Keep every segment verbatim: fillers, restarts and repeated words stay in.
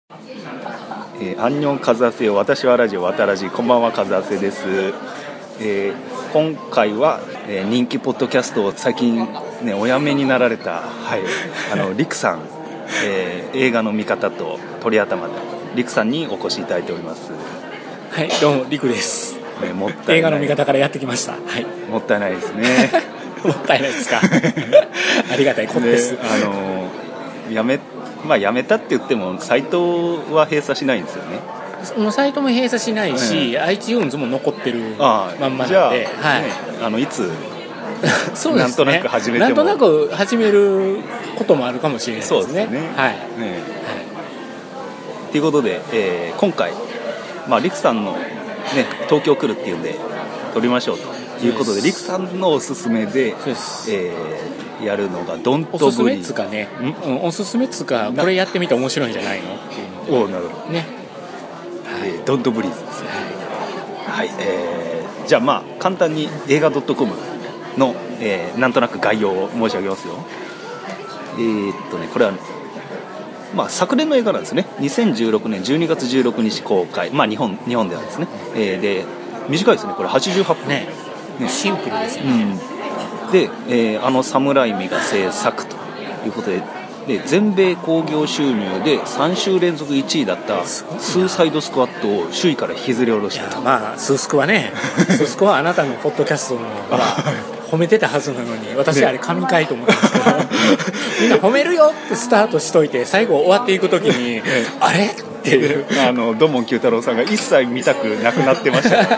えー、アンニョンカズアセよ、私はラジオわたらじ、こんばんは、カズアセです。えー、今回は、えー、人気ポッドキャストを最近、ね、お辞めになられた、はい、あのリクさん、えー、映画の見方と鳥頭でリクさんにお越しいただいております。 はい、どうもリクです、ね、 もったいない、 映画の見方からやってきました、はい、 もったいないですねもったいないですかありがたいことです。 あのやめまあ、辞めたって言ってもサイトは閉鎖しないんですよね。 もうサイトも閉鎖しないし、うん、iTunes も残ってるまんまなので、 あ、 はい、 あのいつそうですね、 なんとなく始めてもなんとなく始めることもあるかもしれないですね。そうですね、はい、ね、 ということで、えー、今回、まあ、リクさんの、ね、東京来るっていうんで撮りましょうということで、リクさんのおすすめで、そうです、えー、やるのがドントブリー。 おすすめっつかね、うん、おすすめっつかこれやってみて面白いんじゃないのっていう。 お、なるほどね、 はい、えー、ドントブリーズですね。はい、はい、えー、じゃあまあ簡単に映画 .com の、えー、なんとなく概要を申し上げますよ。えー、っとねこれは、まあ、昨年の映画なんですね。にせんじゅうろくねんじゅうにがつじゅうろくにち公開、まあ、日本日本ではですね、えー、で短いですね、これはちじゅうはっぷん、ねね、シンプルですね、 うん、で、えー、あのサムライミが制作ということで、で全米興行収入でさん週連続いちいだったスーサイドスクワットを首位から引きずり下ろしたと。 まあスースクはねスースクはあなたのポッドキャストの褒めてたはずなのに、私あれ神回と思ったんですけど、ね、みんな褒めるよってスタートしといて最後終わっていくときにあれっていうあの土門九太郎さんが一切見たくなくなってました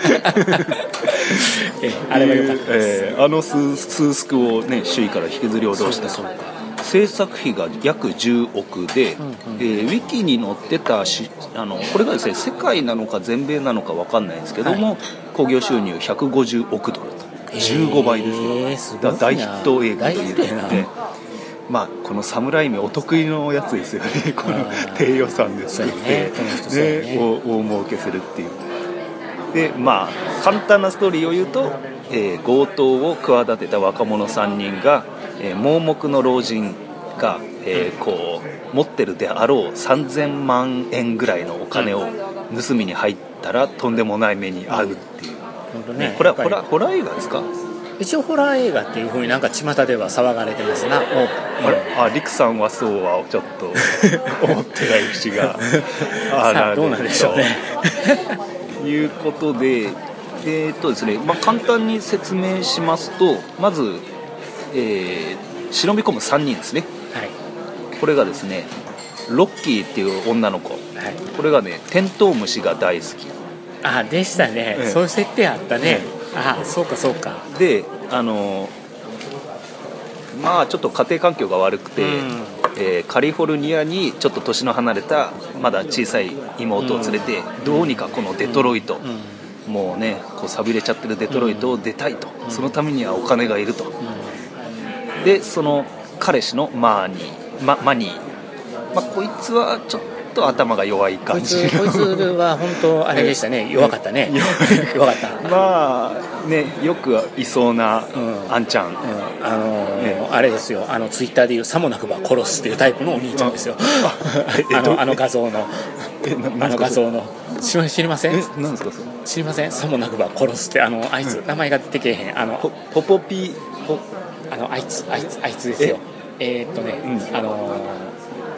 えあれは良かったです、 えー、あのスー、スースクを、ね、首位から引きずり下ろした。そうか、制作費が約じゅうおくで、うんうん、えー、ウィキに載ってたしあのこれがですね、世界なのか全米なのか分かんないんですけども、興行、はい、収入ひゃくごじゅうおくドルとじゅうごばいですよ、えー、すごいな。大ヒット映画ということで、まあ、このサムライミお得意のやつですよね。この低予算で作って、ね、ね、大儲けするっていうで、まあ、簡単なストーリーを言うと、えー、強盗を企てた若者さんにんが、えー、盲目の老人が、えー、こう持ってるであろうさんぜんまんえんぐらいのお金を盗みに入ったらとんでもない目に遭うっていう、うんね、これはホラ、ホラー映画ですか？ 一応ホラー映画っていう風になんか巷では騒がれてますな。お、うん、 あ、リクさんはそうはちょっと思ってない節があられるどうなんでしょうねということで、えーっとですね、まあ、簡単に説明しますと、まず、えー、忍び込むさんにんですね、はい、これがですねロッキーっていう女の子、はい、これがねテントウムシが大好き。 あ、でしたね、ええ、そういう設定あったね、ええ、あ、そうかそうか。 で、あのまあちょっと家庭環境が悪くて、うん、えー、カリフォルニアにちょっと年の離れたまだ小さい妹を連れて、うん、どうにかこのデトロイト、うんうん、もうねこう寂れちゃってるデトロイトを出たいと、うん、そのためにはお金がいると、うん、でその彼氏のマーニー、マ、マニー、まあ、こいつはちょっと頭が弱い感じ。 こいつは本当あれでしたね、弱かったね弱かったまあね、よくいそうな、うん、あんちゃん、うん、 あのーね、あれですよ、あのツイッターでいうさもなくば殺すっていうタイプのお兄ちゃんですよあの、あの画像のあの画像の知りません？ え、何ですかそれ？ 知りません？さもなくば殺すって、あのあいつ、うん、名前が出てけえへん、あのポポポピポあのあいつあいつあいつですよ。え, えー、っとね、うん、あのー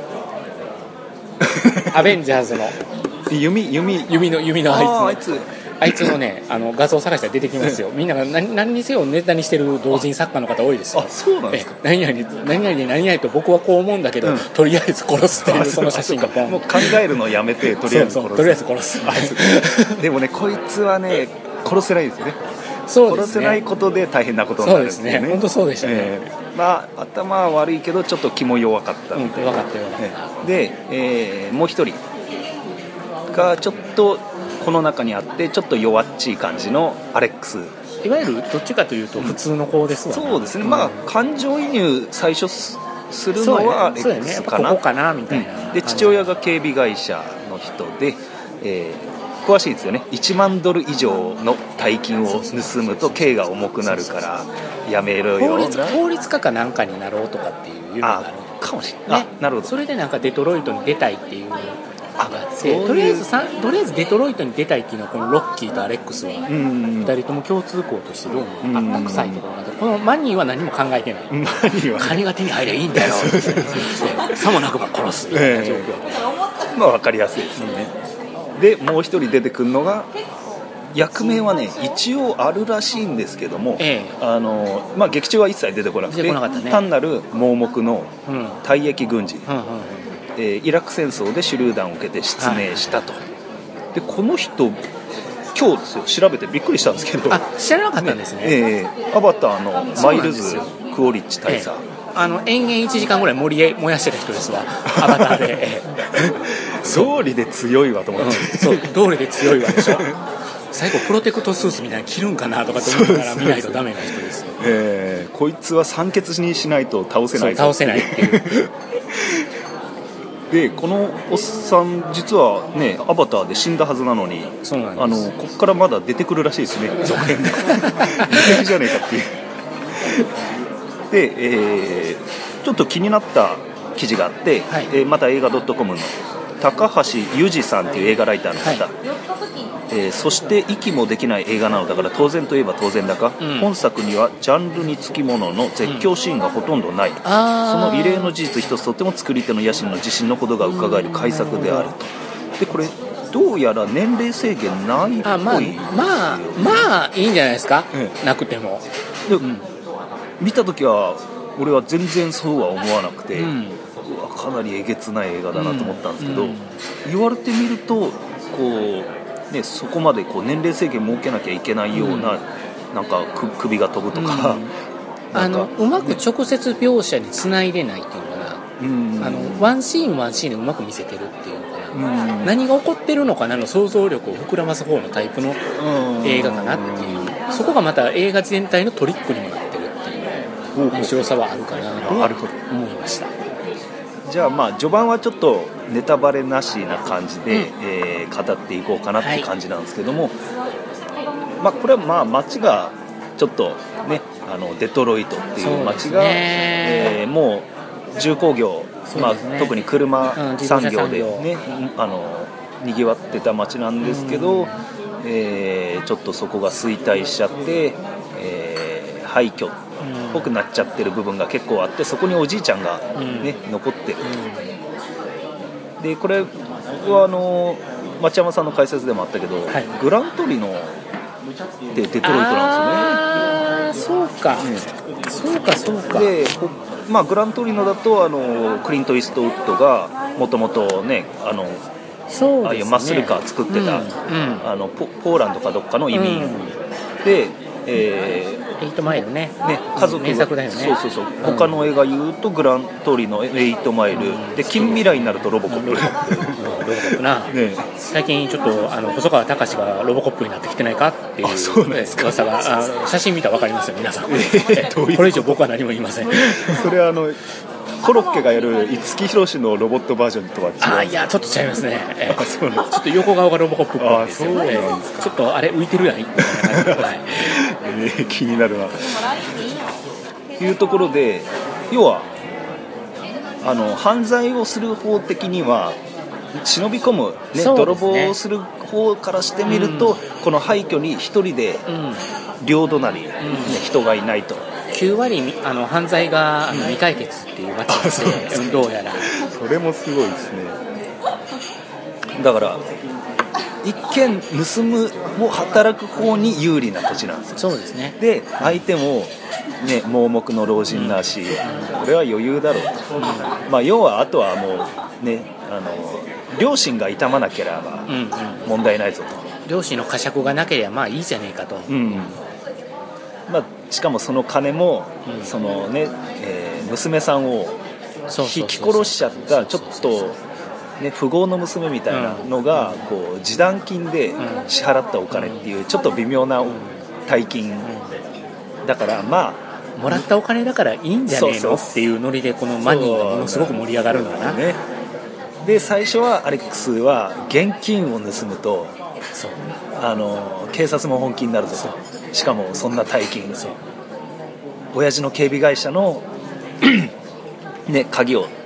アベンジャーズの弓弓弓の弓のあいつ、 あ, あいつあいつのね、あの画像探したら出てきますよ。みんなが 何, 何にせよネタにしてる同人作家の方多いですよ。 あ、そうなんですか。 何々何々何々と僕はこう思うんだけど、うん、とりあえず殺すっていうその写真がポン。 もう考えるのをやめてとりあえず殺す。そうそう、 とりあえず殺す。 でもね、こいつはね殺せないんですよね。 そうですね、 殺せないことで大変なことになるんですよね。 そうですね、本当そうでしたね、えー、まあ頭は悪いけどちょっと気も弱かったみたいな、 うん、弱かったよ、ね、 で、えー、もう一人がちょっとこの中にあってちょっと弱っちい感じのアレックス、 いわゆるどっちかというと普通の子ですわ、ね、 そうですね、うん、まあ感情移入最初するのはアレックスかな、 ここかなみたいな、 うん、で父親が警備会社の人で、えー、詳しいですよね。いちまんドル以上の大金を盗むと刑が重くなるからやめろよ。 法律、法律家かなんかになろうとかっていう夢がある。 かもしれない、 ね、 あなるほど。 それでなんかデトロイトに出たいっていうのがあって、 いうとりあえずさとりあえずデトロイトに出たいっていうのはこのロッキーとアレックスはふたりとも共通項としてどうもあった臭いところがあって、このマニーは何も考えてない、 マニーは金が手に入りゃいいんだよさもなくば殺すみたいな状況、 えー、まあ分かりやすいですよね、うん、でもう一人出てくるのが役名はね一応あるらしいんですけども、ええあのまあ、劇中は一切出てこなくて、なかった、ね、単なる盲目の退役軍人、うんうんうんえー、イラク戦争で手榴弾を受けて失明したと、はい、でこの人今日ですよ調べてびっくりしたんですけど、 あ知らなかったんですね、 えー、アバターのマイルズ・クオリッチ大佐、ええあの延々いちじかんぐらい森へ燃やしてた人ですわアバターで、ええ、道理で強いわと思って、うん、 そう道理で強いわでしょ最後プロテクトスーツみたいなの着るんかなとかと思いながら見ないとダメな人ですよ、 えー、こいつは酸欠にしないと倒せない倒せないっていうでこのおっさん実はねアバターで死んだはずなのに、 そうなんです、 あのここからまだ出てくるらしいですね続編で無敵じゃねえかっていうで、えー、ちょっと気になった記事があって、はいえー、また映画 .com の高橋裕二さんという映画ライターの方、はいえー、そして息もできない映画なのだから当然といえば当然だか、うん、本作にはジャンルにつきものの絶叫シーンがほとんどない、うん、その異例の事実一つとっても作り手の野心の自信のほどが伺える改作であると。でこれどうやら年齢制限ないっぽい、 あ、まあ、まあまあいいんじゃないですか、ええ、なくてもで、うん、見た時は俺は全然そうは思わなくて、うん、うわかなりえげつない映画だなと思ったんですけど、うんうん、言われてみるとこう、ね、そこまでこう年齢制限設けなきゃいけないような、うん、なんか首が飛ぶとか、 うん、あのうまく直接描写につないでないっていうのかな、うん、あのワンシーンワンシーンでうまく見せてるっていうのかな、うん、何が起こってるのかなの想像力を膨らます方のタイプの映画かなっていう、そこがまた映画全体のトリックにもなってるっていう面白さはあるかなと思いました。 じゃあまあ序盤はちょっとネタバレなしな感じで、うんえー、語っていこうかなっていう感じなんですけども、はいまあ、これはまあ街がちょっとねあのデトロイトっていう街が、えー、もう重工業、まあ、特に車産業でね、うん、あのにぎわってた街なんですけど、うんえー、ちょっとそこが衰退しちゃって、えー、廃墟っぽくなっちゃってる部分が結構あって、そこにおじいちゃんが、ねうん、残ってると、うん、でこれはあの町山さんの解説でもあったけど、はい、グラントリノってデトロイトなんですよね。 あそうか、ね、そうかそうかで、まあ、グラントリノだとあのクリント・イーストウッドがもともとねあのそうですね、ああいうマッスルカー作ってた、うんうん、あの ポ, ポーランドかどっかの移民、うん、で、えー、エイトマイルねね家族が、 名作だよね、 そうそうそう、うん、他の映画言うとグラントリノエイトマイル、うん、で近未来になるとロボコップ、うん、ロボコップな、ね、最近ちょっとあの細川たかしがロボコップになってきてないかっていう噂があ写真見たら分かりますよ皆さん、えー、これ以上僕は何も言いませんそれはあのコロッケがやる五木ひろしのロボットバージョンとは違う。 あいやちょっと違いますね、えー、そうちょっと横顔がロボコップっぽいですよ、ね、ちょっとあれ浮いてるやんみたいな感じで、はいえー、気になるなというところで、要はあの犯罪をする方的には忍び込む、ね、泥棒をする方からしてみると、うん、この廃墟に一人で両隣、うんね、人がいないときゅう割あの犯罪があの未解決っていう街でどうやらそれもすごいですね。だから一見盗むも働く方に有利な土地なんですよ。 そうですね。 で相手も、ね、盲目の老人だし、うん、これは余裕だろうと、うんまあ、要はあとはもうねあの両親が痛まなければ問題ないぞと、 うんうん、両親の呵責がなければまあいいじゃねえかと、 うんまあ、しかもその金も、うんそのねえー、娘さんを引き殺しちゃったちょっと、ね、富豪の娘みたいなのが、うん、こう示談金で支払ったお金っていうちょっと微妙な大金だから、まあもらったお金だからいいんじゃねえのっていうノリでこのマニーがものすごく盛り上がるんだな、ね、 で最初はアレックスは現金を盗むとそうあの警察も本気になるぞと、しかもそんな大金、そう親父の警備会社のね、鍵を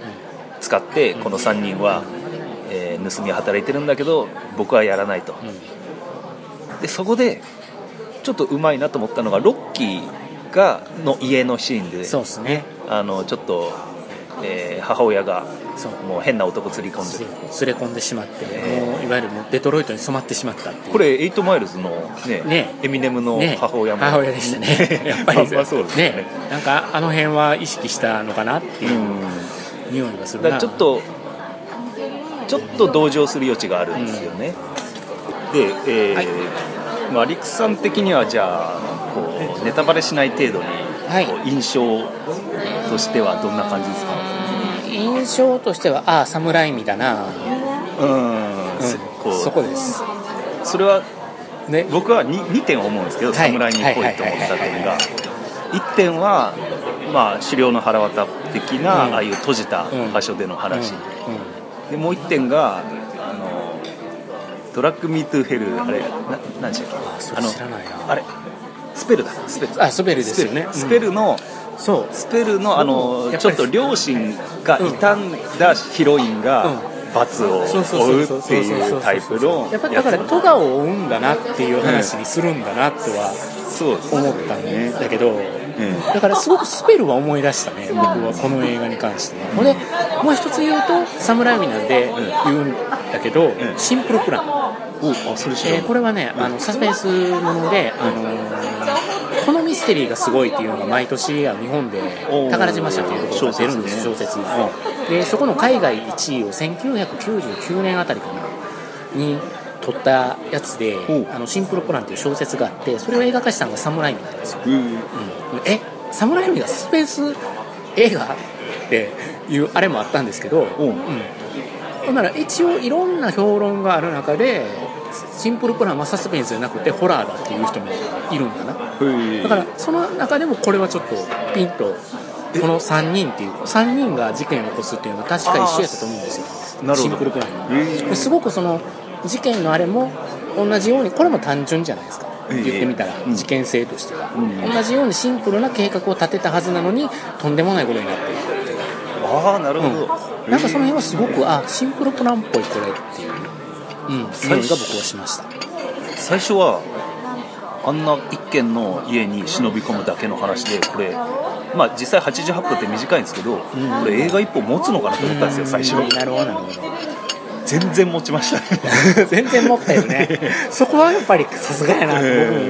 使ってこのさんにんは、えー、盗みを働いてるんだけど僕はやらないと、うん、でそこでちょっとうまいなと思ったのがロッキーがの家のシーンで、 そうですね、 あのちょっと、えー、母親がもう変な男釣り込んで連れ込んでしまって、えー、もういわゆるもうデトロイトに染まってしまったっていう。 これエイトマイルズの、ねね、エミネムの母親も、 ね、母親でしたねやっぱりまあそうですね、 ね、なんかあの辺は意識したのかなっていう匂いがするな。 だからちょっとちょっと同情する余地があるんですよね、うん、で、えーはい、まあ、リクさん的にはじゃあこうネタバレしない程度に、はい、こう印象としてはどんな感じですか？ 印象としてはああ侍味だな、うん、うん、こうそこです。 それは、ね、僕は 2, 2点思うんですけど、はい、侍味っぽいと思った点が、いってんは、まあ、狩猟の腹渡的な、うん、ああいう閉じた場所での話、うんうんうん、でもういってんがあのドラッグミートゥーヘル、あれな何でしたっけ、 あそれ知らないな、 あれスペルだスペルあスペルですよね、 スペルの、うん、そうスペルのあのちょっと両親が傷んだヒロインが罰を負うっていうタイプのやっぱりだからトガを追うんだなっていう話にするんだなとは思ったんだけど、だからすごくスペルは思い出したね、僕はこの映画に関して。ほんでもう一つ言うと侍味なんで言うんだけど、シンプルプラン、 おあそれ知らない、 えー、これはねあのサスペンスもので、あのー、このミステリーがすごいっていうのが毎年日本で宝島社というところが出るんですよ、小説で。そこの海外いちいをせんきゅうひゃくきゅうじゅうきゅうねんあたりかなに撮ったやつで、あのシンプルプランという小説があって、それを映画化したのが侍味なんですよ、うんうん、え侍味がスペース映画っていうあれもあったんですけど、うん、ほんなら一応いろんな評論がある中でシンプルプランはサスペンスじゃなくてホラーだっていう人もいるんだな。だからその中でもこれはちょっとピンとこのさんにんっていうさんにんが事件を起こすっていうのは確か一緒やったと思うんですよ、 なるほど、 シンプルプランすごくその事件のあれも同じように、これも単純じゃないですか、言ってみたら、事件性としては、うん、同じようにシンプルな計画を立てたはずなのにとんでもないことになっているっていう。 ああなるほど、 うん、なんかその辺はすごくあシンプルプランっぽいこれっていう、うん、匂いが僕はしました。 最初はあんな一軒の家に忍び込むだけの話で、これまあ実際はちじゅうはっぷんって短いんですけど、うん、これ映画一本持つのかなと思ったんですよ、最初。 なるほどなるほど、 全然持ちましたね全然持ったよねそこはやっぱりさすがやなと僕も思った、うん、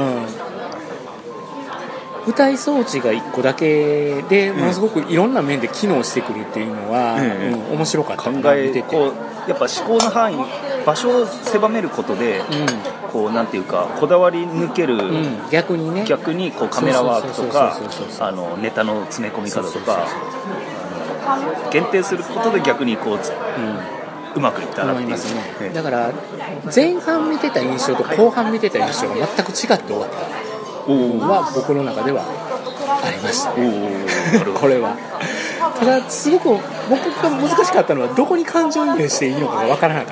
舞台装置がいっこだけでものすごくいろんな面で機能してくるっていうのは、うんうん、面白かった。 考えてこうやっぱ思考の範囲、場所を狭めることで、うん、こうなんていうかこだわり抜ける、うん、 逆にね逆にこうカメラワークとかあのネタの詰め込み方とか限定することで逆にこう、うんうまくいったなっていう、 思いますね。だから前半見てた印象と後半見てた印象が全く違って終わったのは僕の中ではありましたねこれはただすごく僕が難しかったのはどこに感情移入していいのかが分からなかった。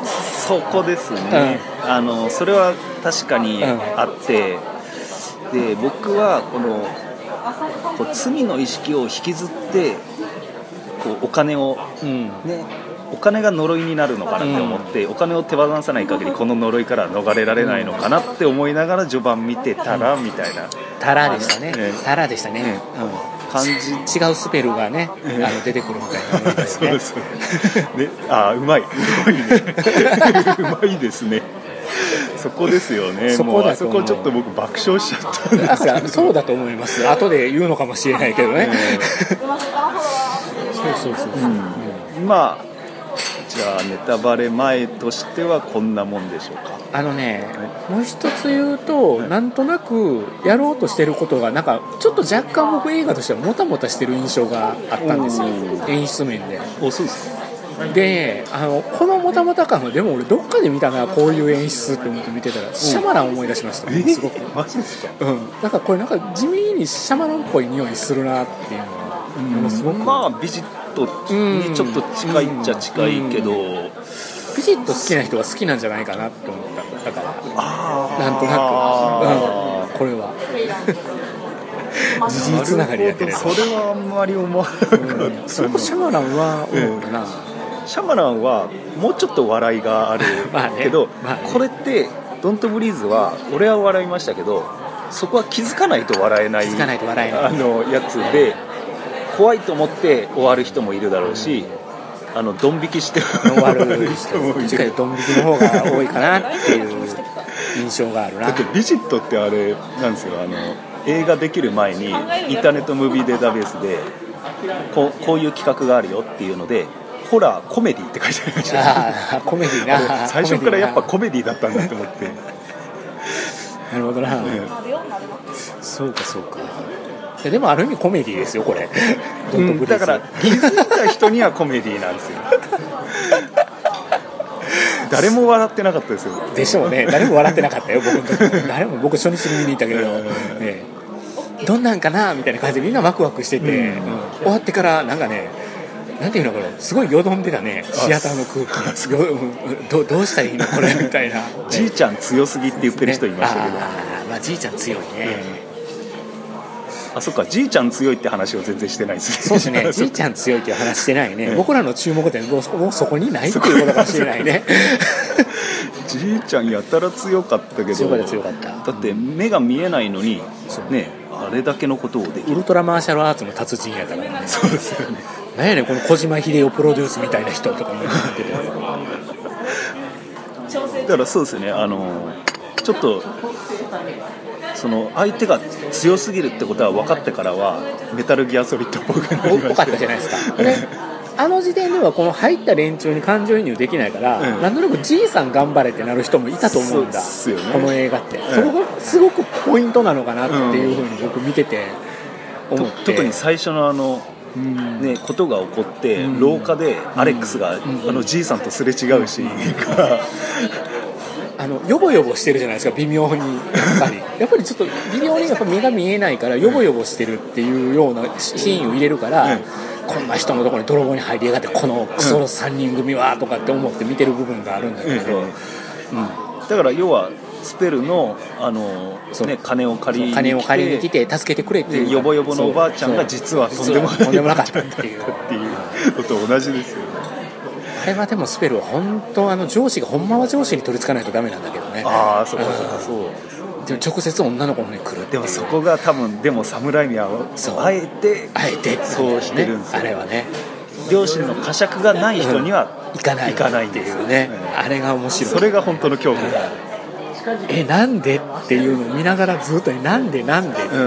そこですね、うん、あのそれは確かにあって、うん、で僕はこのこう罪の意識を引きずってこうお金を、うんね、お金が呪いになるのかなって思って、うん、お金を手放さない限りこの呪いから逃れられないのかなって思いながら序盤見てたらみたいな、 タラでしたね、タラでしたね、ね、うん、感じ違うスペルがね、えー、あの出てくるみたいなものですねそうそうね、あうまいうまいねうまいですねそこですよね。そこだと思う。もうあそこちょっと僕爆笑しちゃったんですけど。 だからそうだと思います。後で言うのかもしれないけどね、えー、そうそうそう、 うん、まあじゃあネタバレ前としてはこんなもんでしょうか。 あのね、もう一つ言うと、はい、なんとなくやろうとしてることがなんかちょっと若干僕映画としてはもたもたしてる印象があったんですよ、演出面で。 おそうですか。 であのこのもたもた感はでも俺どっかで見たなこういう演出って思って見てたらシャマラン思い出しました、ね、すごく。 マジですか。 うん、なんかこれなんか地味にシャマランっぽい匂いするなっていうのはものすごく、 まあビジットにちょっと近いっちゃ近いけど、 ビジット好きな人は好きなんじゃないかなって思った。だからなんとなく、うん、これは事実つながりだけれど、 それはあんまり思わなかった、うん、 そこシャマランは思ったな、うん、 シャマランはもうちょっと笑いがあるけど、まあねまあね、これってドントブリーズは俺は笑いましたけど、そこは気づかないと笑えない、 気づかないと笑えないあのやつで、怖いと思って終わる人もいるだろうし、あのドン引きして終わる人もいる。確かにドン引きの方が多いかなっていう印象があるな。 だってビジットってあれなんですよ、あの映画できる前にインターネットムービーデータベースでこう、こういう企画があるよっていうので、ホラーコメディって書いてありました、ね、 あコメディな最初からやっぱコメディだったんだと思ってなるほどな、ね、そうかそうか。でもある意味コメディですよこれ、 うん、だから気づいた人にはコメディなんですよ誰も笑ってなかったですよ。 でしょうね、誰も笑ってなかったよ僕の時も誰も。僕初日に見に行ったけど、ね、どんなんかなみたいな感じでみんなワクワクしてて、うんうん、終わってからなんかね、なんていうのこれ、すごいよどんでたね、シアターの空気が ど, どうしたらいいのこれみたいなじいちゃん強すぎって言ってる人いましたけど、ね、 あ、まあ、じいちゃん強いね、 うん、あそっか、じいちゃん強いって話を全然してないですね。 そうですね、じいちゃん強いっていう話してないね、僕らの注目点もうそこにないっていうことかもしれないねじいちゃんやたら強かったけど、 強かった強かった。 だって目が見えないのに、ね、あれだけのことをできる。 ウルトラマーシャルアーツの達人やったからね。 そうですよね。 なんやねんこの小島秀夫プロデュースみたいな人とかも言っててだからそうですよね、あのちょっとその相手が強すぎるってことは分かってからはメタルギアソリッドっぽくなりました。 多かったじゃないですか、ね、あの時点ではこの入った連中に感情移入できないから、うん、なんとなくじいさん頑張れってなる人もいたと思うんだ、そうですよね、この映画って、うん、そこがすごくポイントなのかなっていうふうに僕見てて思って、 特に最初のあのうんね、ことが起こって、うん、廊下でアレックスが、うん、あのじいさんとすれ違うシーンが、 あのヨボヨボしてるじゃないですか、微妙にやっぱりやっぱりちょっと微妙にやっぱ目が見えないからヨボヨボしてるっていうようなシーンを入れるから、うん、こんな人のところに泥棒に入りやがってこのクソさんにん組はとかって思って見てる部分があるんだけど、うんうん、 だから要はスペルの、あのね、金を借りに来て、金を借りに来て助けてくれっていう、 ヨボヨボのおばあちゃんが実はとんでもないとんでもなかったっていうことと同じですよね。 あれはでもスペルは本当あの上司がほんまは上司に取りつかないとダメなんだけどね。 ああそうかそうかそう。 でも直接女の子に来るっていう。 でもそこが多分でも侍にはあえてあえてそうしてるんですよ、 あれはね。 両親の呵責がない人には行かない行かないっていうね。あれが面白い。 それが本当の恐怖だ。 えなんでっていうのを見ながらずっとなんでなんでっていう、うん、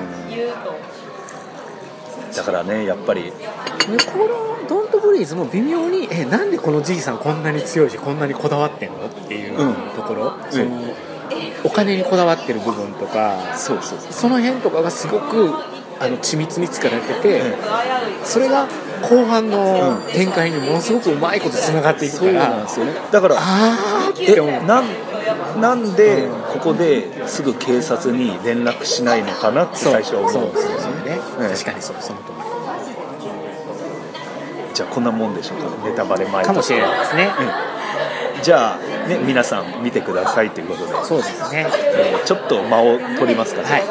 だからねやっぱりこのドントブリーズも微妙にえなんでこのじいさんこんなに強いしこんなにこだわってんのっていうところ、うん、その、うん、お金にこだわってる部分とかそうそうそうその辺とかがすごくあの緻密に作られてて、うん、それが後半の展開にものすごくうまいことつながっていくから、そうなんですよね。 だからあーって思う。 なんなんでここですぐ警察に連絡しないのかなって最初は思う。 そうそうそうそうね、うん、確かにそうその通り。 じゃあこんなもんでしょうか、ネタバレ前かもしれないですね、 うん、じゃあね皆さん見てくださいということで、 そうですね、 えー、ちょっと間を取りますかね、 はい、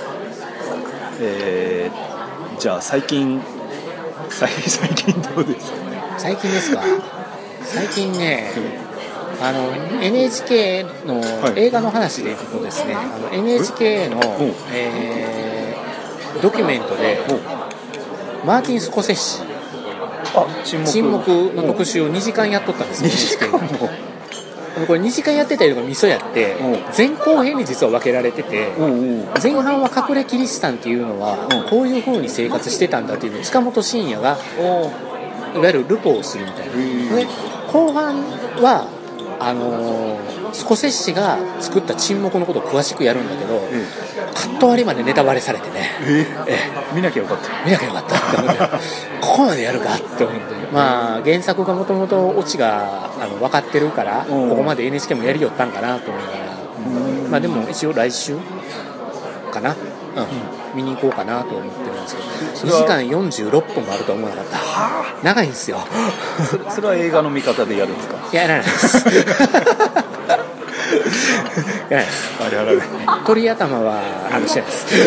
えー、じゃあ最近最近どうですか。 最近ですか。最近ね、あの エヌエイチケー の映画の話でいくとですね、はい、あの エヌエイチケー の、えー、ドキュメントでマーティン・スコセッシあ沈黙、 沈黙の特集をにじかんやっとったんですよ。 にじかんもこれにじかんやってたりとかミソやって前後編に実は分けられてて、前半は隠れキリシタンっていうのはこういう風に生活してたんだっていうのを塚本慎也がいわゆるルポをするみたいなで、後半はあのー、スコセッシが作った沈黙のことを詳しくやるんだけど、カット割りまでネタバレされてね、 ええ見なきゃよかった見なきゃよかったって思ってここまでやるかって思って、まあ原作がもともとオチがあの分かってるからここまで エヌエイチケー もやりよったんかなと思いながら、まあでも一応来週かな、うん、見に行こうかなと思ってるんですけど、にじかんよんじゅうろっぷんもあると思わなかった。長いんですよそれ。それは映画の見方でやるんですか。 いややらないですやらないです。 あれあれ鳥頭はあのしてないです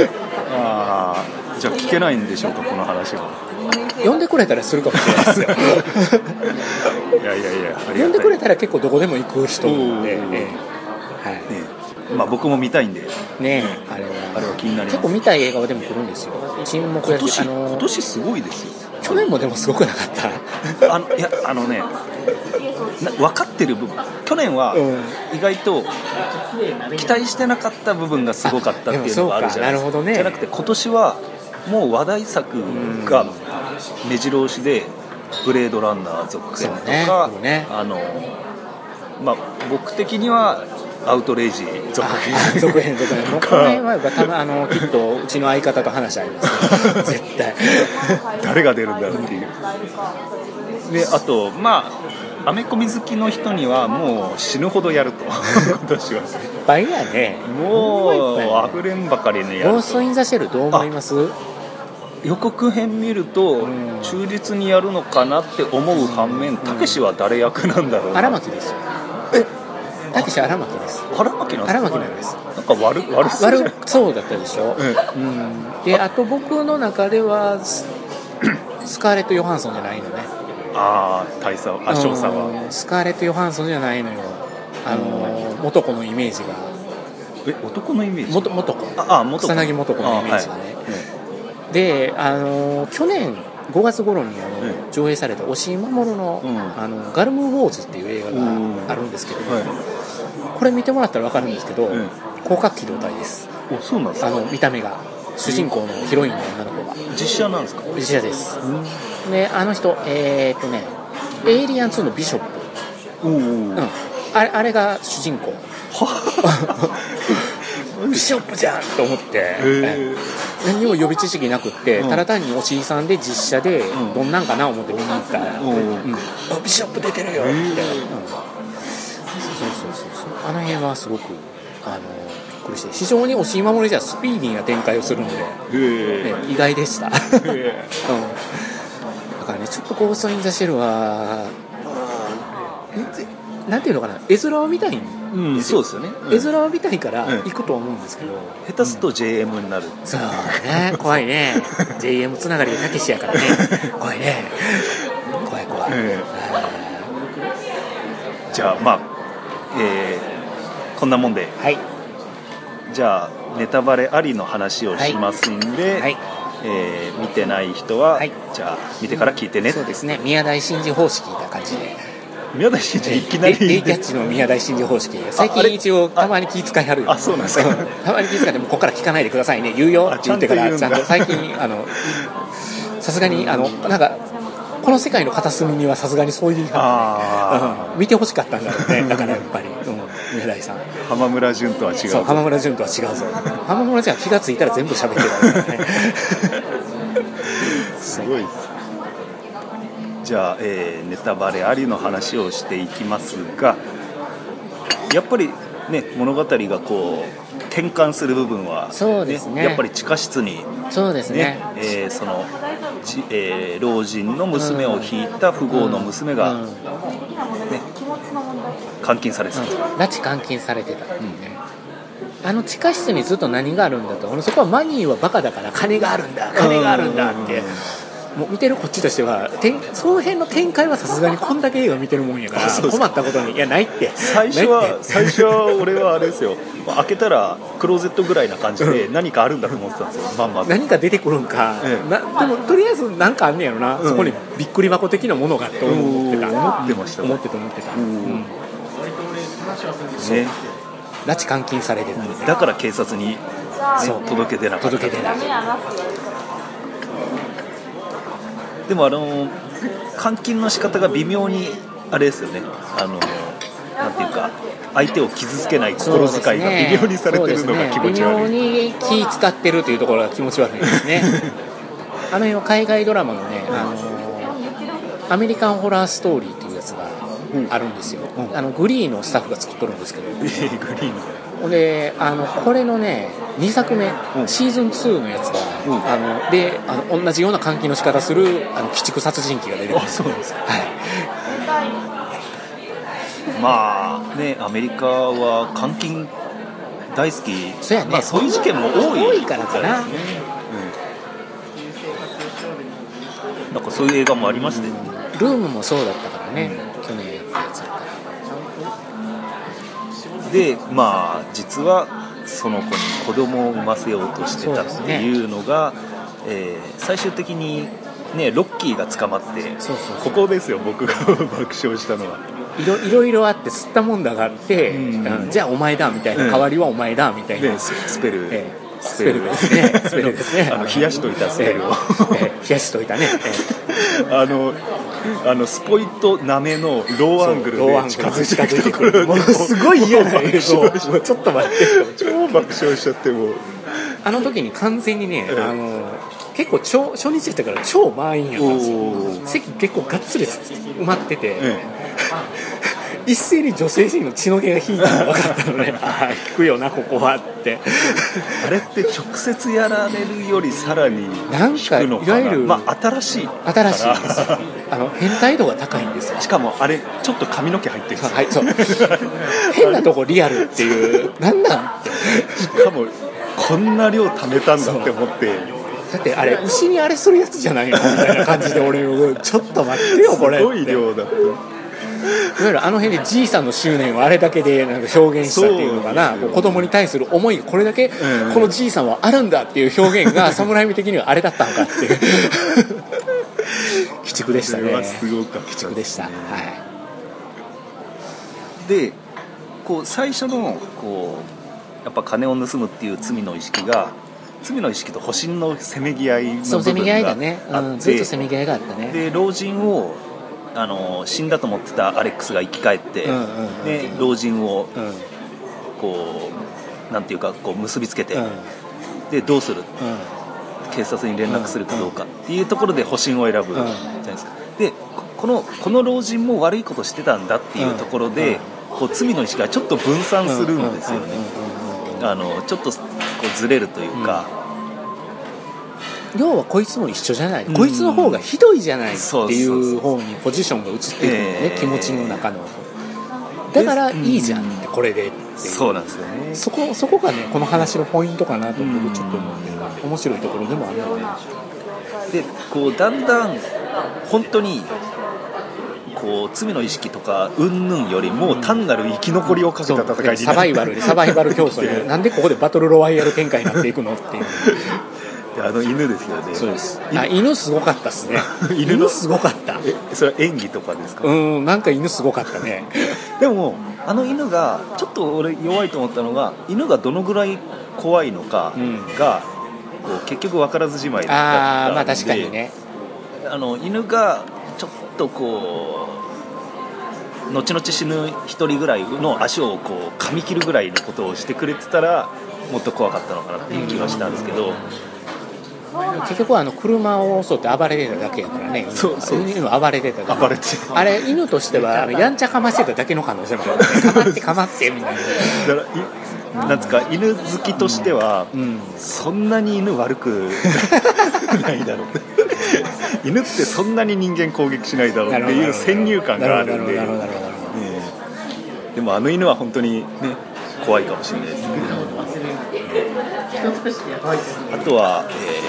あじゃあ聞けないんでしょうかこの話は。 呼んでくれたらするかもしれないですよいやいやいや呼んでくれたら結構どこでも行く人なので、えーはいね、まあ僕も見たいんでねあれはあれは気になります。 結構見たい映画はでも来るんですよ。沈黙やし、 今年、 あのー、 今年すごいですよ。 去年もでもすごくなかったあのいやあのね分かってる部分去年は意外と期待してなかった部分がすごかったっていうのがあるじゃないですか。 なるほどね。 じゃなくて今年はもう話題作が目白押しでブレードランナー続編とか、ねね、あのまあ僕的にはアウトレイジ続編続編続編この辺は多分あのきっとうちの相方と話ありますね絶対誰が出るんだろうっていうであとまあアメコミ好きの人にはもう死ぬほどやると今年はいっぱいやね。 もうあふれんばかりねやると。 ゴーストインザシェルどう思います？ 予告編見ると忠実にやるのかなって思う反面たけしは誰役なんだろうな。 荒牧ですよ。えたけし荒牧です。 荒牧なんですか？ 荒牧なんです。 なんか悪悪そうじゃない悪そうだったでしょ、うんうん、であと僕の中ではス, スカーレット・ヨハンソンじゃないのね。 ああ大佐あ少佐はスカーレット・ヨハンソンじゃないのよ。あの元子のイメージがえ男のイメージ元元子ああ元子草薙元子のイメージがね、はい、であの去年ごがつ頃にあの、うん、上映された押井守の、うん、あのガルム・ウォーズっていう映画があるんですけど、はい、これ見てもらったら分かるんですけど、うん、広角機動隊です。 おそうなんですか。 あの見た目が主人公のヒロインの女の子が実写なんですか？ 実写です、うん、であの人えー、っとねエイリアンツーのビショップ、うん、あれ、あれが主人公ビショップじゃんと思って何にも予備知識なくって、うん、ただ単におしいさんで実写でどんなんかな思って見に行ったら、うんうん、あビショップ出てるよみたいな、うん、そうそうそうそうあの辺はすごくあのびっくりして非常に押井守じゃスピーディーな展開をするので、ね、意外でした、うん、だからねちょっとゴーストインザシェルはなんていうのかな絵面を見たいんですよ、うん、そうですよね、うん、絵面を見たいから行くと思うんですけど、うん、 下手すと ジェイエム になる、うん、 そうね怖いねジェイエム つながりでたけしやからね怖いね怖い怖い、えー、じゃあまあ、えー、こんなもんで、 はい、 じゃあネタバレありの話をしますんで、はいはい、えー、見てない人は、はい、じゃあ見てから聞いてね、 そうですね宮台真司方式な感じで宮台真司いきなり A キャッチの宮台真司方式最近一応たまに気遣いはるよ。 あそうなんですかたまに気遣ってもうここから聞かないでくださいね言うよって言ってからちゃんと最近あのさすがにあのなんかこの世界の片隅にはさすがにそういうあ、ねうん、見てほしかったんだろうねだからやっぱり、うん、宮台さん浜村淳とは違うそう浜村淳とは違うぞ浜村淳は気がついたら全部喋ってるからねすごいですじゃあ、えー、ネタバレありの話をしていきますがやっぱりね物語がこう転換する部分は、ね、 そうですね、 やっぱり地下室に、ね、 そうですね、 えー、その、えー、老人の娘を引いた富豪の娘が、うんうんね、監禁されてた、うん、 拉致監禁されてた、うん、あの地下室にずっと何があるんだとそこはマニーはバカだから金があるんだ金があるんだってもう見てるこっちとしてはその辺の展開はさすがにこんだけ映画見てるもんやから困ったことにいやないって最初は最初は俺はあれですよ開けたらクローゼットぐらいな感じで何かあるんだと思ってたんですよまんま何か出てくるんか、ええ、なでもとりあえず何かあんねやろな、うん、そこにびっくり箱的なものがと思ってた思ってました思ってた思ってた、うんうん、そう、ね、拉致監禁されてた、 だから警察に、ね、届け出なかった届け出ないでもあの監禁の仕方が微妙にあれですよねあのなんていうか相手を傷つけない心遣いが微妙にされてるのが気持ち悪い、 ね、微妙に気使ってるというところが気持ち悪いですねあの海外ドラマのねあのアメリカンホラーストーリーというやつがあるんですよ、うん、あのグリーのスタッフが作っとるんですけど、 グリーのであのこれのねにさくめ、うん、シーズンツーのやつが、うん、あのであの同じような監禁の仕方するあの鬼畜殺人鬼が出てくる。 あ、そうですか、 はい、 まあねアメリカは監禁大好きそうやね、 まあ、そういう事件も多い多いからかな、 ぱそういう映画もありましたよね。 ルームもそうだったからね、うん、去年やったやつだった。 でまあ実はその子に子供を産ませようとしてたっていうのが、ねえー、最終的にねロッキーが捕まって、そうそうそう、ここですよ僕が爆笑したのは。 いろいろいろあって吸ったもんだがあって、うんうん、じゃあお前だみたいな、うん、代わりはお前だみたいな、 ね、スペル、ええスペルですね。スペルですね。 あの冷やしといたスペルを、 えー、冷やしといたね。 えー、あのあのスポイトなめのローアングルで近づいてくる。 ものすごい嫌な映像。ちょっと待って。 超爆笑しちゃってもう。 あの時に完全にね、えー、あの結構超初日だったから超満員やったんですよ。席結構がっつり埋まってて。えー一斉に女性陣の血の気が引いたのが分かったので、ああ引くよなここはってあれって直接やられるよりさらに引くのかな。いわゆる、まあ、新しい新しいですあの変態度が高いんですよ。 しかもあれちょっと髪の毛入ってるんですよ、 はい、そう変なとこリアルっていうなんなんってしかもこんな量貯めたんだって思って、 だってあれ牛にあれするやつじゃないのみたいな感じで俺ちょっと待ってよこれすごい量だった。 いわゆるあの辺でじいさんの執念をあれだけでなんか表現したっていうのかな、子供に対する思いがこれだけこのじいさんはあるんだっていう表現が侍味的にはあれだったのかっていう鬼畜でしたね。 すごかった、 鬼畜でした、はい、 でこう最初のこうやっぱ金を盗むっていう罪の意識が罪の意識と保身のせめぎ合いの部分があって、そうせめぎ合いだね、うん、ずっとせめぎ合いがあったね。 で老人をあの死んだと思ってたアレックスが生き返って、うんうんうん、で老人をこうなんていうかこう結びつけて、うん、でどうする、うん、警察に連絡するかどうかっていうところで保身を選ぶじゃないですか。でこのこの老人も悪いことしてたんだっていうところで、こう罪の意識がちょっと分散するんですよね。あのちょっとこうずれるというか、 要はこいつも一緒じゃない、うん、こいつの方がひどいじゃないっていう方にポジションが移っていくのね、えー、気持ちの中の。だからいいじゃんってこれでっていう、 そうなんですよね。 そこ、そこがねこの話のポイントかなと僕ちょっと思ってる、うん、面白いところでもあるので、 でこうだんだん本当にこう罪の意識とか云々よりも単なる生き残りをかけた戦いになって、 サバイバルでサバイバル競争でなんでここでバトルロワイヤル展開になっていくのっていうあの犬ですよね。 そうです。あ、犬すごかったですね。犬, 犬すごかった。 え、それは演技とかですか？ うん、なんか犬すごかったね。 でもあの犬がちょっと俺弱いと思ったのが、犬がどのぐらい怖いのかが、うん、こう結局分からずじまいだったんで。ああ、まあ確かにね。あの犬がちょっとこう後々死ぬ一人ぐらいの足をこう噛み切るぐらいのことをしてくれてたらもっと怖かったのかなっていう気がしたんですけど。 結局はあの車を襲って暴れてただけやからね。 そうそう犬は暴れてただけ。 暴れてあれ犬としてはあのやんちゃかましてただけの可能性もある、ね、かまってかまってみたいな。 だからなんつか犬好きとしては、うん、そんなに犬悪くないだろう犬ってそんなに人間攻撃しないだろうっていう先入観があるんで、でもあの犬は本当にね怖いかもしれないですけど、あとは、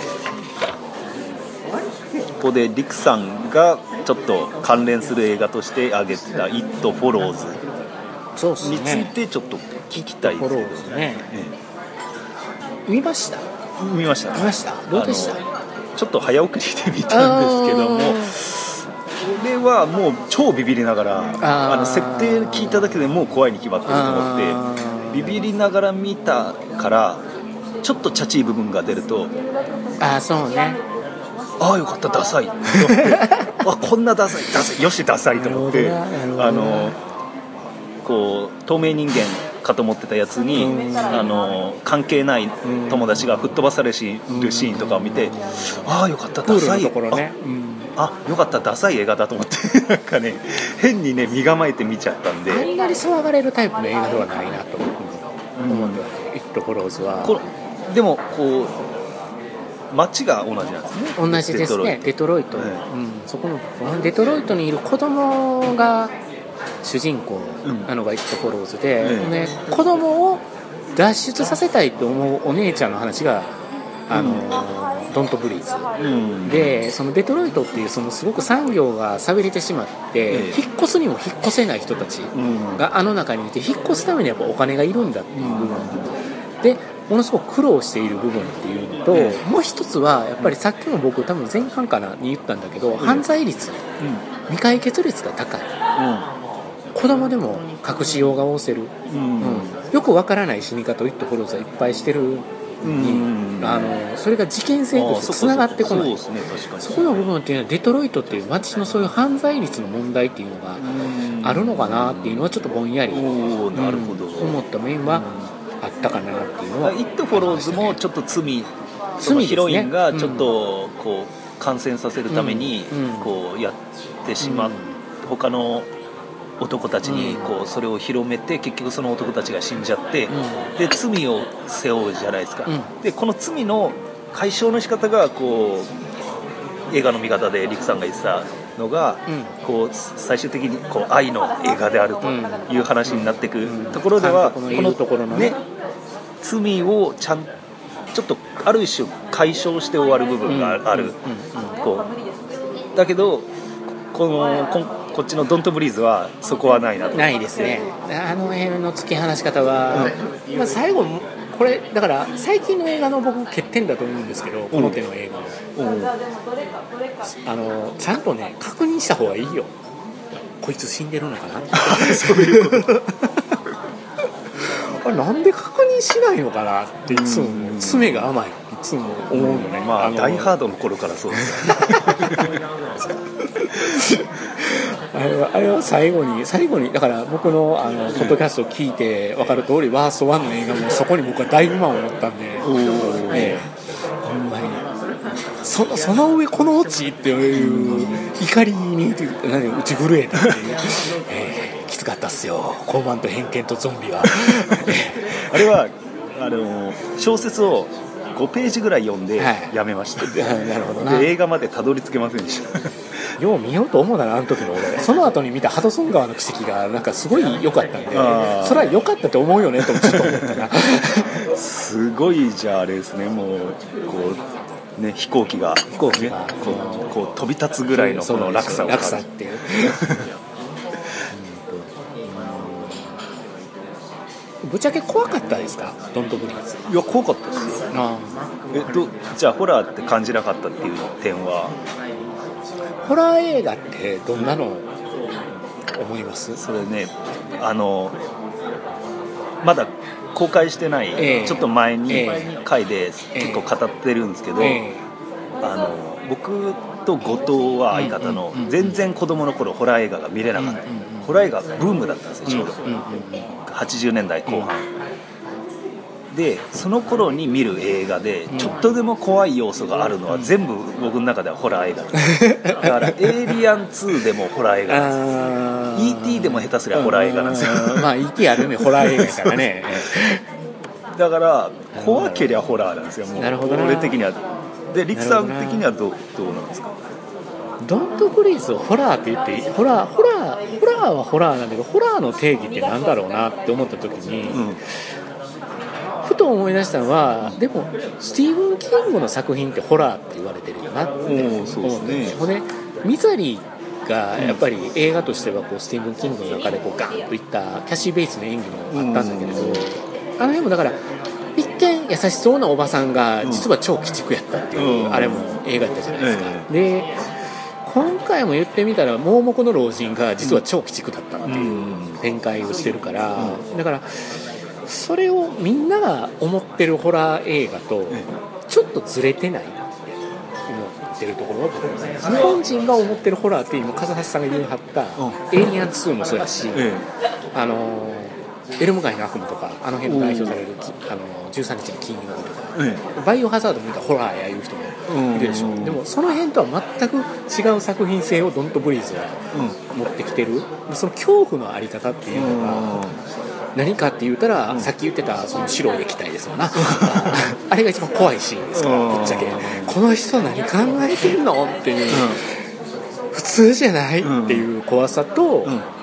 えー、ここでリクさんがちょっと関連する映画として挙げてた It Follows についてちょっと聞きたいですけど、ねえー、見ました見ました見ましたどうでした？ ちょっと早送りで見たんですけども、これはもう超ビビりながら、あの設定聞いただけでもう怖いに決まってると思ってビビりながら見たから、ちょっとチャチい部分が出ると、 ああそうね、 ああよかったダサいと思ってあこんなダサいダサいよしダサいと思って、あのこう透明人間かと思ってたやつに、うん、あの関係ない友達が吹っ飛ばされるシーンとかを見て、うん、ああよかったダサい、 ところね、うん、 あよかったダサい映画だと思ってなんかね変にね身構えて見ちゃったんで、 あんまり騒がれるタイプの映画ではないなと思うんで、うん、It Followsはこでもこう街が同じなんですね。 同じですね、デトロイト、ね、うん、そこのデトロイトにいる子供が主人公なのが It Follows で、うん、ね、子供を脱出させたいと思うお姉ちゃんの話が、あのードントブリーズ、 うん、 でそのデトロイトっていうそのすごく産業が寂れてしまって、ええ、引っ越すにも引っ越せない人たちがあの中にいて、引っ越すためにやっぱお金がいるんだっていう部分、うん、でものすごく苦労している部分っていうのと、ええ、もう一つはやっぱりさっきも僕多分前半かなに言ったんだけど、うん、犯罪率、うん、未解決率が高い、うん、子供でも隠しようが応せる、うんうん、よくわからない死に方をイットフォローズはいっぱいしてるに、あのそれが事件性としてつながってこない。 そ, そ, そ, そ, そ, そこの部分っていうのはデトロイトっていう街のそういう犯罪率の問題っていうのがあるのかなっていうのはちょっとぼんやり、 おなるほど、 うん、思った面はあったかなっていうのは、 イットフォローズもちょっと罪、そのヒロインがちょっとこう感染させるためにこうやってしまう、うん、他の男たちにこうそれを広めて、結局その男たちが死んじゃって、うん、で罪を背負うじゃないですか、うん、でこの罪の解消の仕方がこう映画の見方でリクさんが言ってたのが、うん、こう最終的にこう愛の映画であるという話になっていくところでは、このところのね罪をちゃんちょっとある種解消して終わる部分がある、こうだけどこのこっちのドントブリーズはそこはないなと。 ないですね。あの辺の突き放し方は、うん、まあ、最後これだから最近の映画の僕欠点だと思うんですけど、この手の映画の、うん、あのちゃんとね確認した方がいいよ。こいつ死んでるのかなそういうことあれなんで確認しないのかなっていつも爪が甘いいつも思うのね、 うん、まあ、あのダイハードの頃からそうですよねあれは、あれは最後に最後にだから僕のあのポッドキャストを聞いて分かる通り、ワーストワンの映画もそこに僕は大不満を持ったんで、ええ、ほんまにその、その上このオチっていう怒りに何打ち震えたっていう、えー、きつかったっすよ、傲慢と偏見とゾンビはあれはあの小説をごページぐらい読んでやめました、はい、 なるほどな。 で映画までたどり着けませんでしたよう見ようと思うならあの時の俺その後に見たハドソン川の奇跡がなんかすごい良かったんで、それは良かったと思うよねとちょっと思ったなすごいじゃああれですね、もうこうね飛行機が飛行機が、ね、 こう、こう飛び立つぐらいのこの落差を落差っていうぶっちゃけ怖かったですか、ドントブリーズ。 いや怖かったですよ。あえどじゃあホラーって感じなかったっていう点は。 ホラー映画ってどんなの思います？ それね、あのまだ公開してない、えー、ちょっと前に回で結構語ってるんですけど、えー、あの僕と後藤は相方の、うんうん、全然子供の頃ホラー映画が見れなかった、うんうんうん、ホラー映画ブームだったんですよちょうど、うんうんうん、はちじゅうねんだいこう半、うん、でその頃に見る映画でちょっとでも怖い要素があるのは全部僕の中ではホラー映画だだからエイリアンツーでもホラー映画なんですよ、 イーティー でも下手すりゃホラー映画なんですよまあ イーティー ある意味ホラー映画ですからねだから怖けりゃホラーなんですよ、もうなるほどな。 俺的には。でリクさん的にはどう、どうなんですか。 ドントブリーズをホラーって言っていい？ホラー、ホラー、ホラーはホラーなんだけど、ホラーの定義ってなんだろうなって思った時に、うん、ふと思い出したのは、でもスティーブン・キングの作品ってホラーって言われてるよなって思うんですね。でミザリーがやっぱり映画としてはこうスティーブン・キングの中でこうガンといったキャシー・ベイツの演技もあったんだけれど、うん、あの辺もだから一見優しそうなおばさんが実は超鬼畜やったっていう、うん、あれも映画やったじゃないですか、うん、で今回も言ってみたら盲目の老人が実は超鬼畜だったっていう展開をしてるから、うん、だからそれをみんなが思ってるホラー映画とちょっとずれてないって思ってるところは僕ですね。日本人が思ってるホラーっていうの風橋さんが言い張ったエイリアンツーもそうやし、あのエルム街の悪夢とかあの辺の代表されるあのじゅうさんにちの金曜日とか、うん、バイオハザード見たホラーやいう人もいるでしょ、うん、でもその辺とは全く違う作品性をドントブリーズは持ってきてる、うん、その恐怖のあり方っていうのが何かって言ったら、うん、さっき言ってたその白い液体ですよなあれが一番怖いシーンですからぶっちゃけこの人何考えてるのっていう、うん、普通じゃないっていう怖さと、うん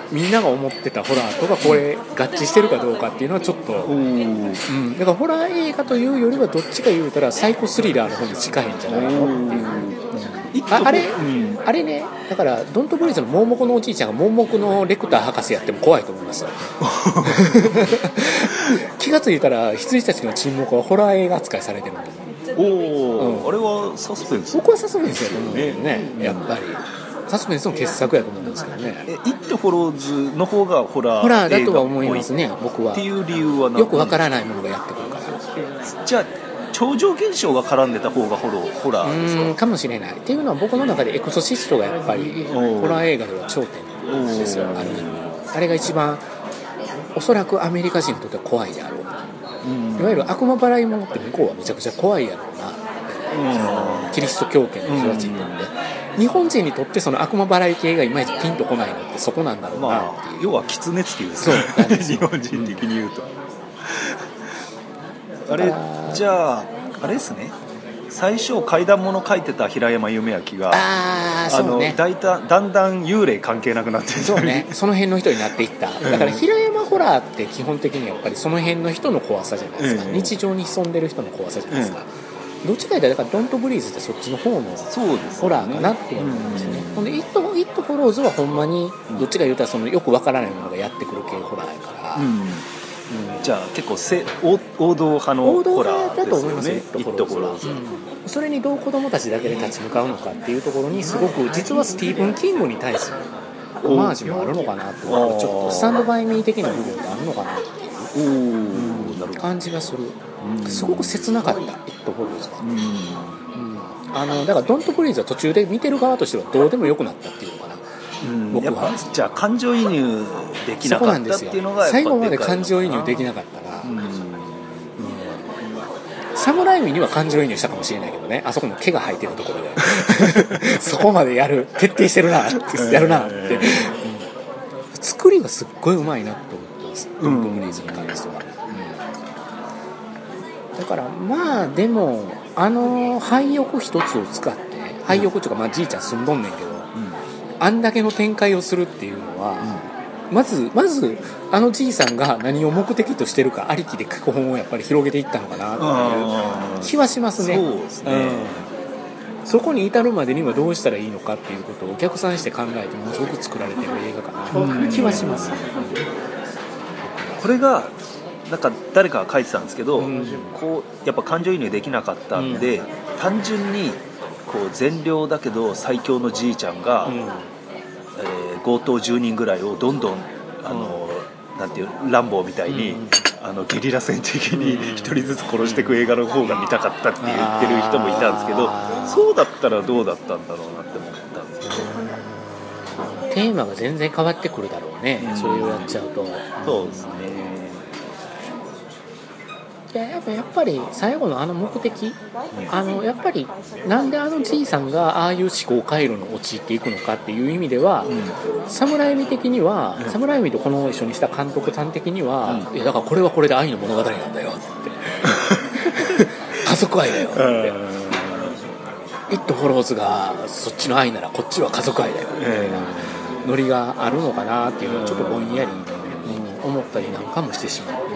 みんなが思ってたホラーとかこれ合致してるかどうかっていうのはちょっと、うん、だからホラー映画というよりはどっちか言うたらサイコスリラーの方に近いんじゃないのっていう、あ, あれ、うん、あれね、だからドントブリーズの盲目のおじいちゃんが盲目のレクター博士やっても怖いと思いますよ気がついたら羊たちの沈黙はホラー映画扱いされてるんだ。 おお、うん、あれはサスペンス。 僕はサスペンスやと思うんだよね、やっぱりサスペンスの傑作やと思うんですけどね。 え、イットフォローズの方がホラーホラーだとは思いますね、僕は。 っていう理由は何？ よくわからないものがやってくるから。 じゃあ超常現象が絡んでた方がホロホラーですか？ うん、かもしれない。っていうのは僕の中でエクソシストがやっぱりホラー映画では頂点ですよ。あれ、あれが一番おそらくアメリカ人にとっては怖いであろう、うん、いわゆる悪魔払い者って向こうはめちゃくちゃ怖いやろうな、うん、キリスト教圏の人たちにとって、うん、日本人にとってその悪魔払い系がいまいちピンとこないのってそこなんだろうなっていう、まあ、 要は狐つきですね。そうなんですよ日本人的に言うと、うん、あれじゃああれですね、最初怪談物書いてた平山夢明があそう、ね、 あのだいただんだん幽霊関係なくなってそう、ね、その辺の人になっていった。だから平山ホラーって基本的にやっぱりその辺の人の怖さじゃないですか、うん、日常に潜んでる人の怖さじゃないですか、うん、どっちかというとだからドントブリーズってそっちの方のホラーかなって思うんですね。ほんでイットイットフォローズはほんまにどっちか言うとそのよくわからないものがやってくる系ホラーやから、うんうん、 じゃあ結構せ王道派のホラーですよね。王道派だと思いますよ、イットフォローズ、うん、 それにどう子供たちだけで立ち向かうのかっていうところにすごく実はスティーブン・キングに対するオマージュもあるのかなと、ちょっとスタンドバイミー的な部分があるのかなっていう、うん、感じがする、うん、すごく切なかったイットフォローズは、うんうん、あのだからドントブリーズは途中で見てる側としてはどうでもよくなったっていうのかな、うん、僕はじゃあ感情移入できなかったっていうのがやっぱ最後まで感情移入できなかったら、うんうん、サムライミには感情移入したかもしれないけどね、あそこの毛が生えてるところでそこまでやる徹底してるなやるなって、うん、作りがすっごいうまいなと思ってます、ドントブリーズに関しては、うん、だからまあでもあの廃浴一つを使って廃浴というか、まあ、じいちゃん住んどんねんけど、うん、あんだけの展開をするっていうのは、うん、まずまずあのじいさんが何を目的としてるかありきで脚本をやっぱり広げていったのかなという気はしますね。 そうですね、 うん、そこに至るまでにはどうしたらいいのかっていうことを逆算して考えてものすごく作られてる映画かなという気はします、うん、 これがなんか誰かが書いてたんですけど、うん、こうやっぱ感情移入できなかったんで、うん、単純にこう善良だけど最強のじいちゃんが、うん、えー、強盗じゅうにんぐらいをどんどんあの、うん、なんていうランボーみたいに、うん、あのゲリラ戦的に一人ずつ殺していく映画の方が見たかったって言ってる人もいたんですけど、そうだったらどうだったんだろうなって思ったんですけど、 テーマが全然変わってくるだろうね、うん、それをやっちゃうと。 そうですね。 やっぱやっぱり最後のあの目的、あのやっぱりなんであのじいさんがああいう思考回路に陥っていくのかっていう意味では、うん、侍味的には、うん、侍味とこの一緒にした監督さん的には、うん、いやだからこれはこれで愛の物語なんだよって家族愛だよって、イットフォローズがそっちの愛ならこっちは家族愛だよみたいなノリがあるのかなっていうのはちょっとぼんやり、うん、思ったりなんかもしてしまう、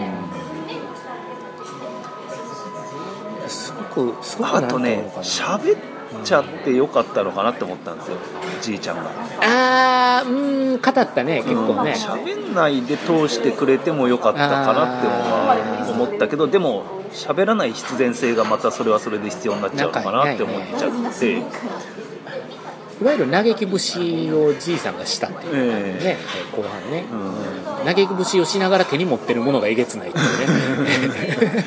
うん、すごくすごくあとね喋っちゃってよかったのかなって思ったんですよ、じいちゃんが。 あー、うーん、語ったね結構ね。 喋、うん、んないで通してくれてもよかったかなって思ったけど、でも喋らない必然性がまたそれはそれで必要になっちゃうのかなって思っちゃって、いわゆる嘆き節をじいさんがしたっていうね、えー、後半ね、うん、嘆き節をしながら手に持ってるものがえげつないっていうね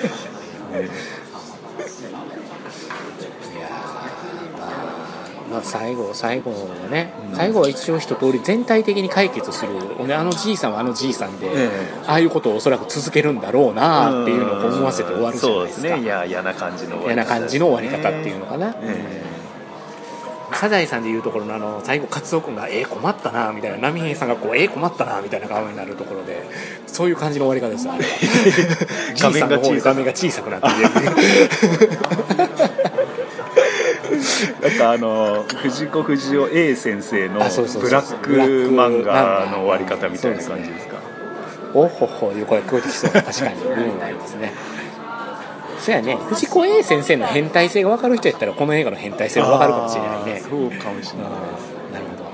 まあ、最後最後はね、うん、最後は一応一通り全体的に解決する。あのじいさんはあのじいさんで、えー、ああいうことをおそらく続けるんだろうなっていうのを思わせて終わるじゃないですか。 そうですね。いや嫌な感じの終わり方、 嫌な感じの終わり方っていうのかな、えー、サザエさんでいうところのあの最後カツオ君がえー、困ったなみたいな、波平さんがこうえー、困ったなみたいな顔になるところで、そういう感じの終わり方ですあれはじいさんの方に画面が小さくなっているなんかあの藤子不二雄 A 先生のブラあそうそうそうそうック漫画の終わり方みたいな感じですか。 おほほいう声聞こえてきそう確かに部分がありますね。そうやね、藤子 A 先生の変態性が分かる人やったらこの映画の変態性が分かるかもしれないね。 そうかもしれない、 うん、なるほど。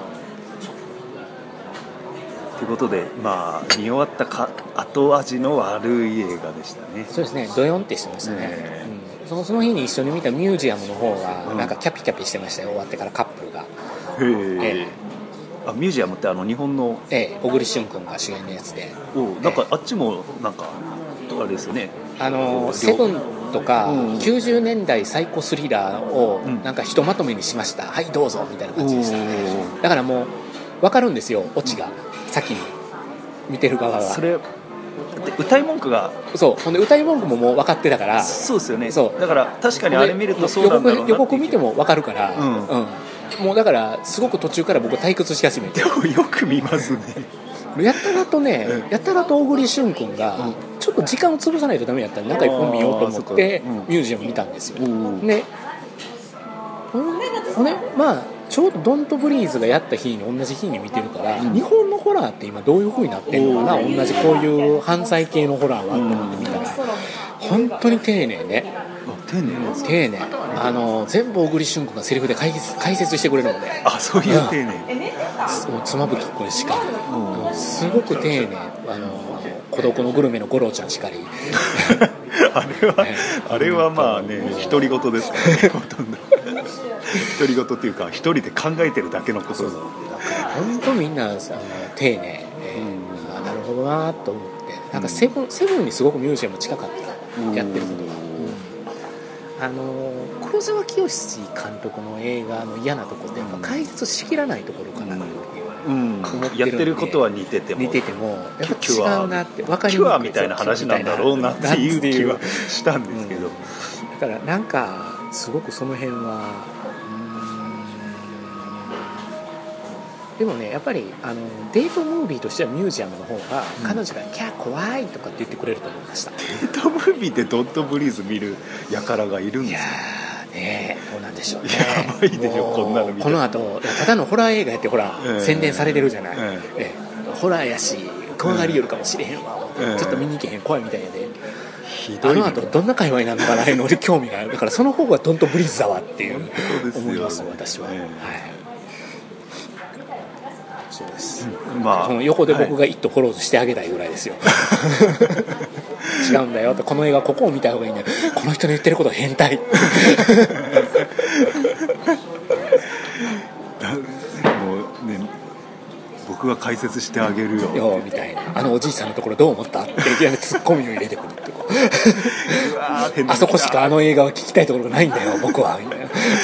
ということで、まあ、見終わったか後味の悪い映画でしたね。 そうですね、ドヨンってしてましたね、ね、うん、そのその日に一緒に見たミュージアムの方がなんかキャピキャピしてましたよ、終わってからカップルが。 へえ、あ、ミュージアムってあの日本の、 ええ、小栗旬君が主演のやつで、 おなんかあっちもなんかあれですよね、 あのセブンとか、うん、きゅうじゅうねんだいサイコスリラーをなんかひとまとめにしました、うん、はいどうぞみたいな感じでした。だからもう分かるんですよ、オチが、うん、先に見てる側は。それ歌い文句がそうほんで歌い文句ももう分かってたから。 そうですよね。そうだから確かにあれ見るとそうなんだろうなって。 予告見ても分かるから、うんうん、もうだからすごく途中から僕退屈し始めて。 でもよく見ますね。 やたらとね、やたらと小栗旬君がちょっと時間を潰さないとダメだったら中一本見ようと思ってミュージアム見たんですよ。ね、ほんでまあちょうどドントブリーズがやった日に同じ日に見てるから、うん、日本のホラーって今どういう風になってるのかな、同じこういう犯罪系のホラーはと思って見たら、本当に丁寧ね。 丁寧なんですか？ 丁寧。あの全部小栗旬君がセリフで解説、解説してくれるので。 あ、そういう丁寧。もう妻夫木君しかり、うん、すごく丁寧。あの孤独のグルメの五郎ちゃんしかり。 あれは、あれはまあね、独り言ですからね、ほとんど。独り言っていうか一人で考えてるだけのことです。 本当みんなあの丁寧、えーうん、なるほどなと思って、なんかセブン、うん、セブンにすごくミュージアム近かった、うん、やってることが、うん、あの黒沢清監督の映画の嫌なところってやっぱ解説しきらないところかなっていう、うんうん、 やってることは似てても似ててもやっぱ違うなって分かりにくい、キュアみたいな話なんだろうなっていう気はしたんですけど、うん、 だからなんかすごくその辺はでもね、やっぱりあのデートムービーとしてはミュージアムの方が彼女がキャー怖いとかって言ってくれると思いました。 デートムービーでドットブリーズ見る輩がいるんですか？ いやね、どうなんでしょうね。 やばいでしょこんなの見て。 この後ただのホラー映画やってほら、えー、宣伝されてるじゃない、えーえー、ホラーやし怖がりよるかもしれへんわ、えー、ちょっと見に行けへん怖いみたいやで、ひどい、あの後どんな会話になるのかなので興味がある。だからその方がドントブリーズだわっていう思います私は、えーはい、そうです、うん、まあ、その横で僕が一歩フォローしてあげたいぐらいですよ、はい、違うんだよと、この映画ここを見た方がいいんだよ、この人の言ってることは変態もうね、僕が解説してあげるよよみたいな、あのおじいさんのところどう思ったっていきなりツッコミを入れてくるってこううわあそこしかあの映画は聞きたいところがないんだよ僕はみたいな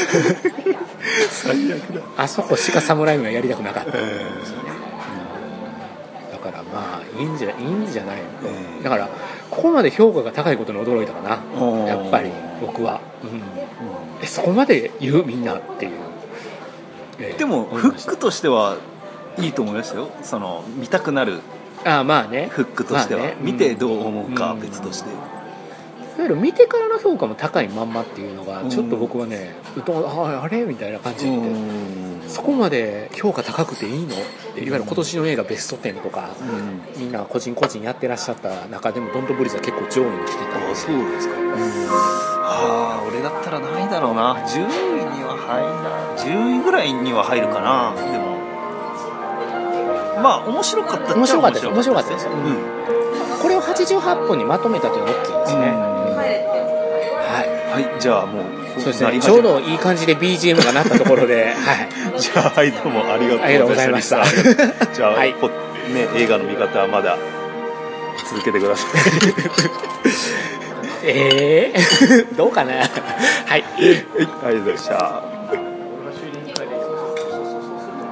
最悪だ。 あそこしか侍はやりたくなかったんですよね、うん、だからまあいいんじゃいいんじゃないの、うん、だからここまで評価が高いことに驚いたかなやっぱり僕は、うんうん、えそこまで言うみんなっていう、 えー、でもフックとしてはいいと思いますよ。その見たくなるあまあねフックとしては、まあね、見てどう思うか別として、 いわゆる見てからの評価も高いまんまっていうのがちょっと僕はね、うん、あ, あれみたいな感じで、うん、そこまで評価高くていいのっていわゆる今年の映画ベストテンとか、うん、みんな個人個人やってらっしゃった中でもドントブリーズは結構上位に来てたんで。 あそうですか、うん、はあ俺だったらないだろうな、じゅういには入らじゅういぐらいには入るかな。でもまあ面白かったっちゃ面白かったです面白かったですよ、うん、これをはちじゅうはっぽんにまとめたというのは大きいですね、うんはい、じゃあもうそうですね、ちょうどいい感じで ビージーエム が鳴ったところで、はい、 じゃあはいどうもありがとうございました。じゃあ、はいね、映画の見方はまだ続けてくださいえーどうかなはい、はい、 ありがとうございました。